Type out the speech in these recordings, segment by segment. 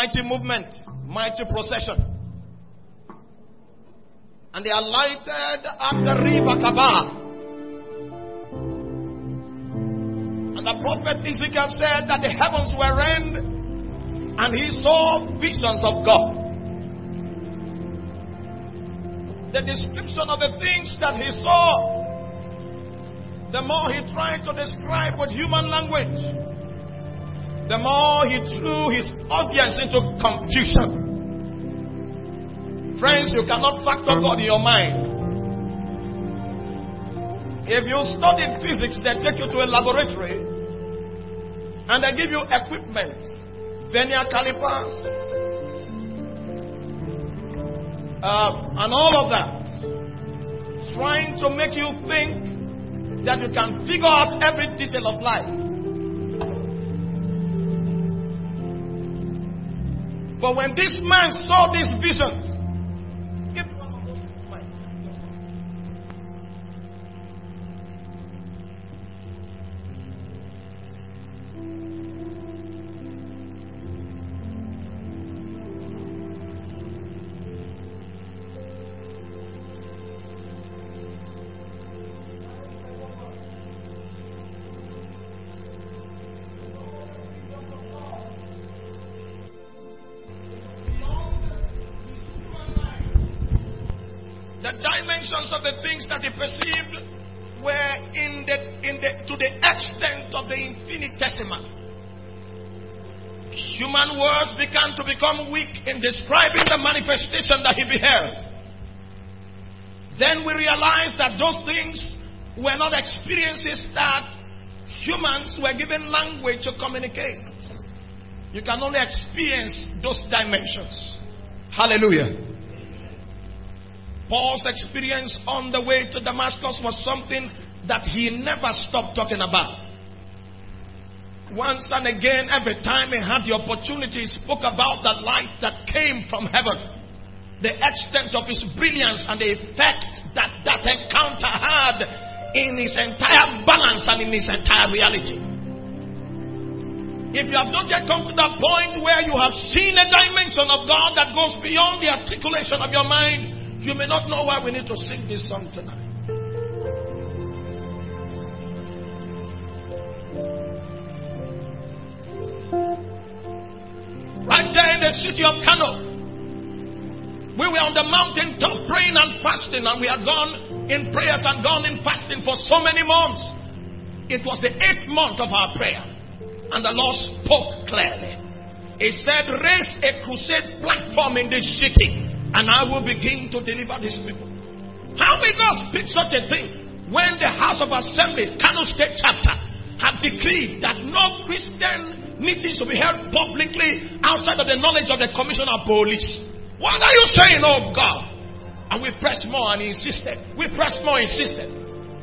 mighty movement, mighty procession. And they alighted at the river Kabar. And the prophet Ezekiel said that the heavens were rent, and he saw visions of God. The description of the things that he saw, the more he tried to describe with human language, the more he threw his audience into confusion. Friends, you cannot factor God in your mind. If you studied physics, they take you to a laboratory and they give you equipment, vernier calipers, and all of that, trying to make you think that you can figure out every detail of life. But when this man saw this vision, of the things that he perceived were to the extent of the infinitesimal. Human words began to become weak in describing the manifestation that he beheld. Then we realized that those things were not experiences that humans were given language to communicate. You can only experience those dimensions. Hallelujah. Paul's experience on the way to Damascus was something that he never stopped talking about. Once and again, every time he had the opportunity, he spoke about the light that came from heaven, the extent of his brilliance and the effect that that encounter had in his entire balance and in his entire reality. If you have not yet come to that point where you have seen a dimension of God that goes beyond the articulation of your mind, you may not know why we need to sing this song tonight. Right there in the city of Kano, we were on the mountain top praying and fasting, and we had gone in prayers and gone in fasting for so many months. It was the 8th month of our prayer, and the Lord spoke clearly. He said, raise a crusade platform in this city, and I will begin to deliver these people. How will God speak such a thing when the House of Assembly, Kano State Chapter, have decreed that no Christian meetings will be held publicly outside of the knowledge of the Commissioner of Police? What are you saying, oh God? And we pressed more and he insisted. We pressed more, insisted.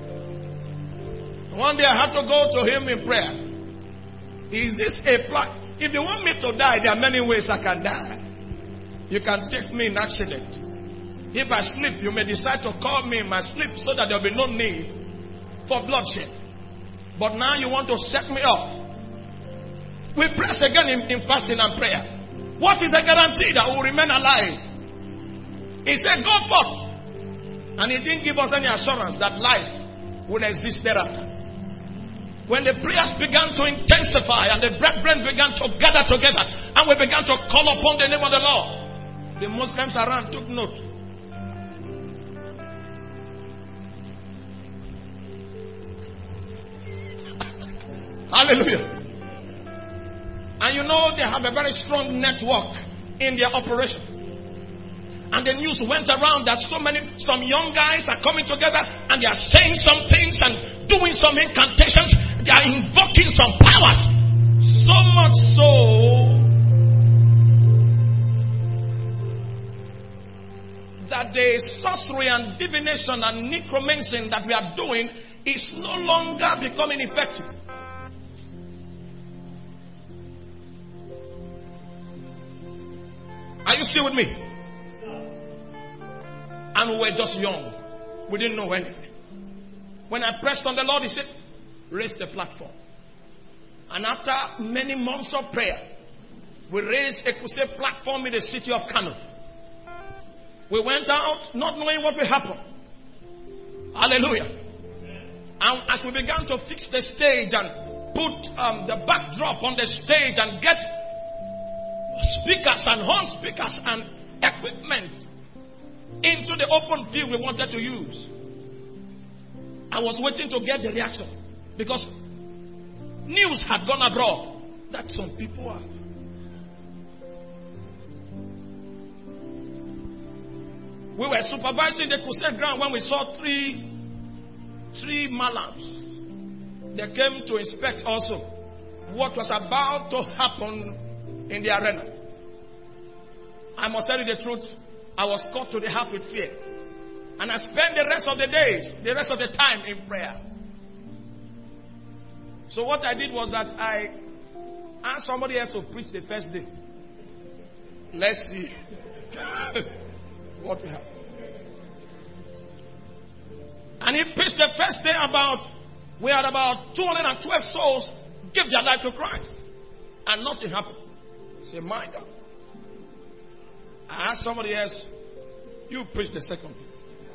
One day I had to go to him in prayer. Is this a plan? If you want me to die, there are many ways I can die. You can take me in accident. If I sleep, you may decide to call me in my sleep so that there will be no need for bloodshed. But now you want to set me up. We press again in fasting and prayer. What is the guarantee that we will remain alive? He said, go forth. And he didn't give us any assurance that life will exist thereafter. When the prayers began to intensify and the brethren began to gather together and we began to call upon the name of the Lord, the Muslims around took note. Hallelujah. And you know they have a very strong network in their operation. And the news went around that some young guys are coming together and they are saying some things and doing some incantations. They are invoking some powers. So much so that the sorcery and divination and necromancy that we are doing is no longer becoming effective. Are you still with me? And we were just young. We didn't know anything. When I pressed on the Lord, he said, raise the platform. And after many months of prayer, We raised a crusade platform in the city of Kano. We went out not knowing what will happen. Hallelujah. And as we began to fix the stage and put the backdrop on the stage and get speakers and horn speakers and equipment into the open field we wanted to use, I was waiting to get the reaction, because news had gone abroad that some people are. We were supervising the crusade ground when we saw three malams. They came to inspect also what was about to happen in the arena. I must tell you the truth, I was caught to the heart with fear. And I spent the rest of the days, the rest of the time in prayer. So what I did was that I asked somebody else to preach the first day. Let's see what we have. And he preached the first day we had about 212 souls give their life to Christ. And nothing happened. I said, my God. I asked somebody else, you preach the second day.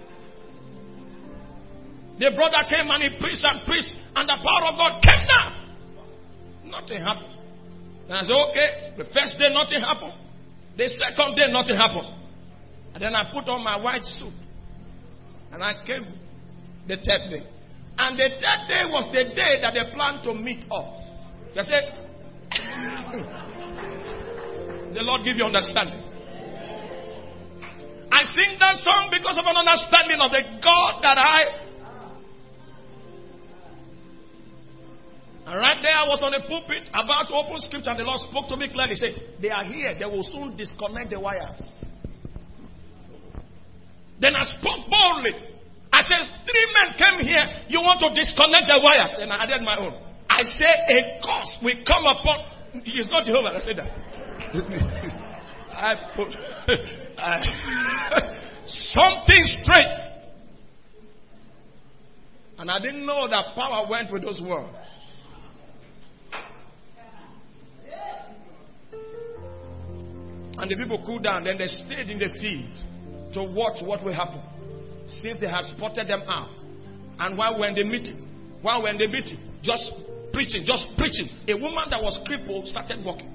The brother came and he preached, and the power of God came down. Nothing happened. And I said, okay, the first day nothing happened. The second day nothing happened. And then I put on my white suit. And I came the third day. And the third day was the day that they planned to meet us. They said, the Lord give you understanding. I sing that song because of an understanding of the God that And right there I was on the pulpit about to open scripture, and the Lord spoke to me clearly. He said, they are here. They will soon disconnect the wires. Then I spoke boldly. I said, 3 men came here. You want to disconnect the wires? Then I added my own. I said, a curse will come upon. It's not Jehovah. I said that. I put something straight. And I didn't know that power went with those words. And the people cooled down. Then they stayed in the field to watch what will happen, since they had spotted them out. And while we're in the meeting, just preaching, a woman that was crippled started walking.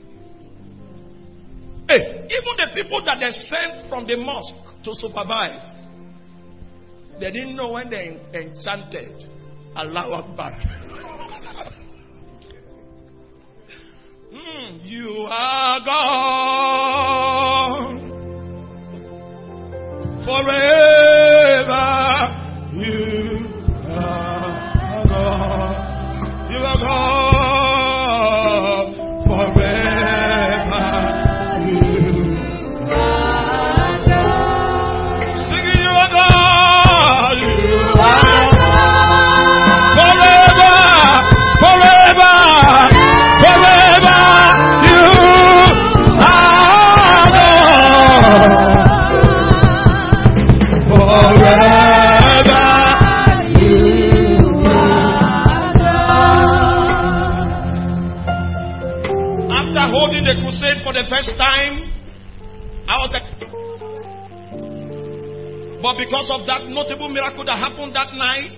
Hey, even the people that they sent from the mosque to supervise, they didn't know when they enchanted Allahu Akbar. You are God forever. You are God. You are God forever. You are God. Singing, you are God. You are God forever. Forever. Forever. You are God. Forever you are God. After holding the crusade for the first time, I was like, but because of that notable miracle that happened that night,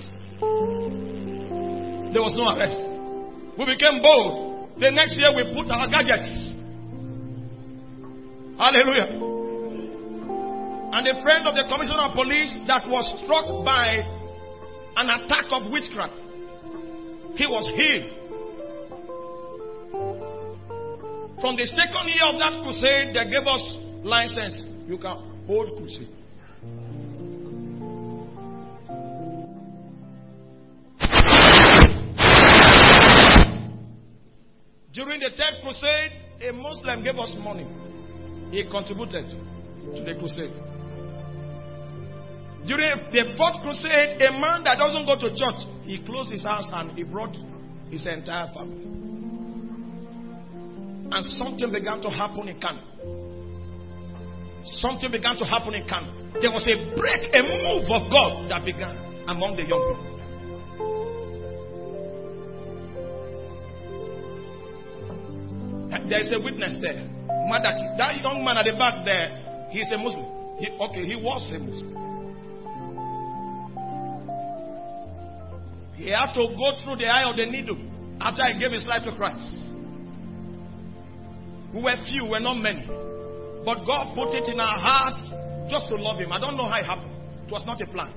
there was no arrest. We became bold. The next year we put our gadgets. Hallelujah. And a friend of the commissioner of police that was struck by an attack of witchcraft, he was healed. From the second year of that crusade, they gave us license. You can hold crusade. During the third crusade, a Muslim gave us money. He contributed to the crusade. During the fourth crusade, a man that doesn't go to church, he closed his house and he brought his entire family. And something began to happen in Kano. Something began to happen in Kano. There was a break, a move of God that began among the young people. there is a witness there. Madaki, that young man at the back there, he's a Muslim. He was a Muslim. He had to go through the eye of the needle after he gave his life to Christ. We were few, we were not many. But God put it in our hearts just to love him. I don't know how it happened. It was not a plan.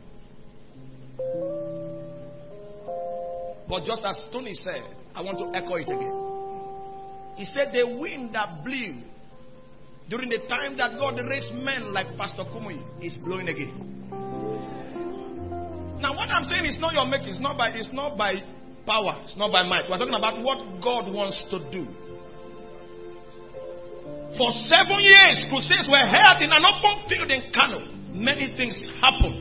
But just as Tony said, I want to echo it again. He said the wind that blew during the time that God raised men like Pastor Kumuyi is blowing again. Now what I'm saying is not your making, it's not by power, it's not by might. We're talking about what God wants to do. For 7 years, crusades were held in an open field in Kano. Many things happened.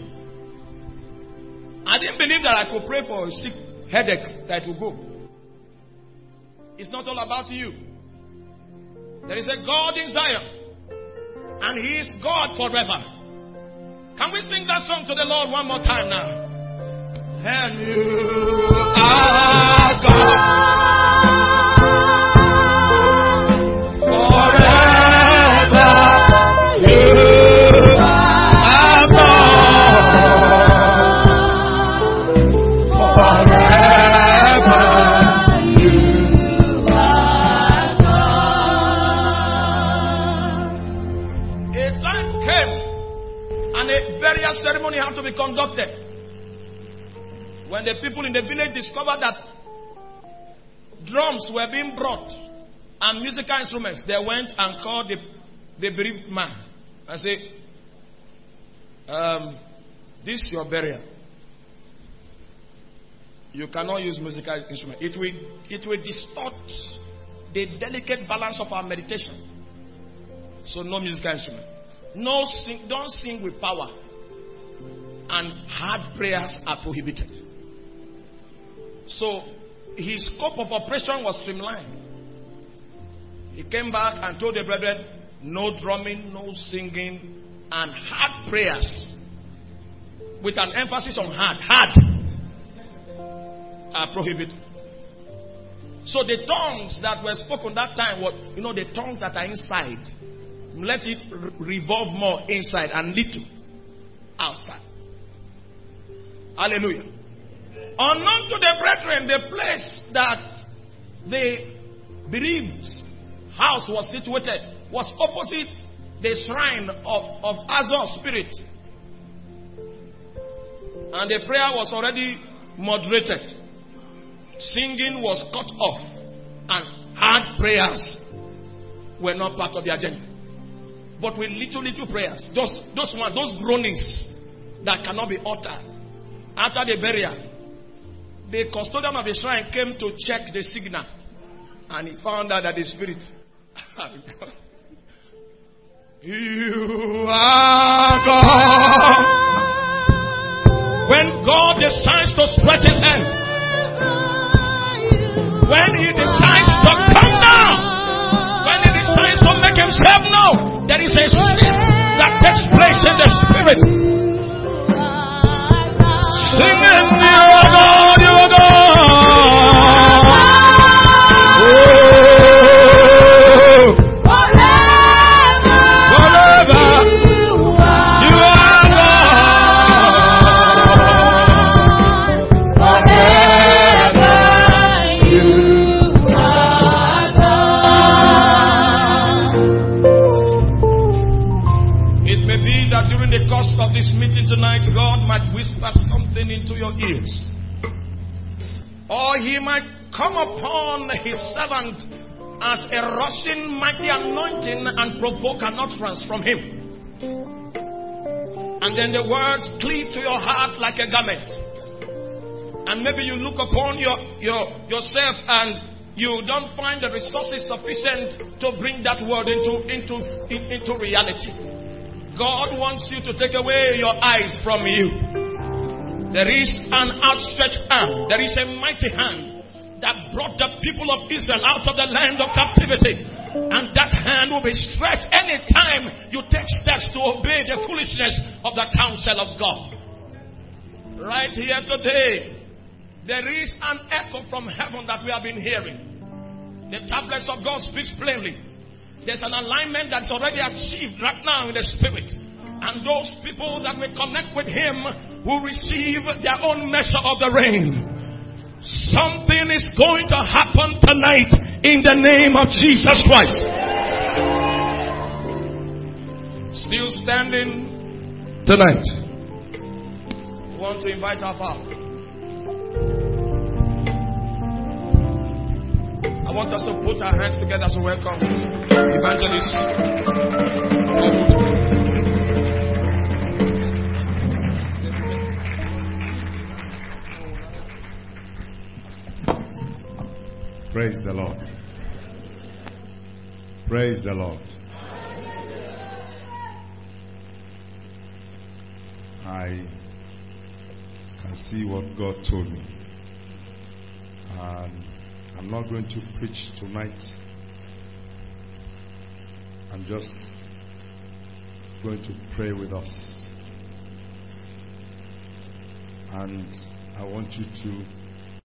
I didn't believe that I could pray for a sick headache that will go. It's not all about you. There is a God in Zion, and He is God forever. Can we sing that song to the Lord one more time now? And you are God forever. You are God forever. You are God. A time came and a burial ceremony had to be conducted. When the people in the village discovered that drums were being brought and musical instruments, they went and called the bereaved man and said, this is your burial. You cannot use musical instruments. It will distort the delicate balance of our meditation. So no musical instrument. Don't sing with power. And hard prayers are prohibited. So his scope of operation was streamlined. He came back and told the brethren, no drumming, no singing, and hard prayers, with an emphasis on hard, are prohibited. So the tongues that were spoken that time were, the tongues that are inside. Let it revolve more inside and little outside. Hallelujah. Unknown to the brethren, the place that the bereaved house was situated was opposite the shrine of Azor spirit. And the prayer was already moderated. Singing was cut off. And hard prayers were not part of the agenda. But with little prayers, those groanings that cannot be uttered. After the burial, the custodian of the shrine came to check the signal, and he found out that the spirit, you are God. When God decides to stretch his hand, when he decides to come down, when he decides to make himself known, there is a shift that takes place in the spirit. Singing, you are God, you are God. Oh, forever, you are God. Forever, you are God. It may be that during the course of this meeting tonight, God might whisper something into your ears. Or he might come upon his servant as a rushing mighty anointing and provoke an utterance from him. And then the words cleave to your heart like a garment. And maybe you look upon yourself and you don't find the resources sufficient to bring that word into reality. God wants you to take away your eyes from you. There is an outstretched arm. There is a mighty hand that brought the people of Israel out of the land of captivity. And that hand will be stretched anytime you take steps to obey the foolishness of the counsel of God. Right here today, there is an echo from heaven that we have been hearing. The tablets of God speaks plainly. There's an alignment that's already achieved right now in the spirit. And those people that will connect with Him will receive their own measure of the rain. Something is going to happen tonight in the name of Jesus Christ. Still standing tonight. We want to invite our Father. I want us to put our hands together as a welcome Evangelist. Praise the Lord. Praise the Lord. I can see what God told me. And I'm not going to preach tonight. I'm just going to pray with us. And I want you to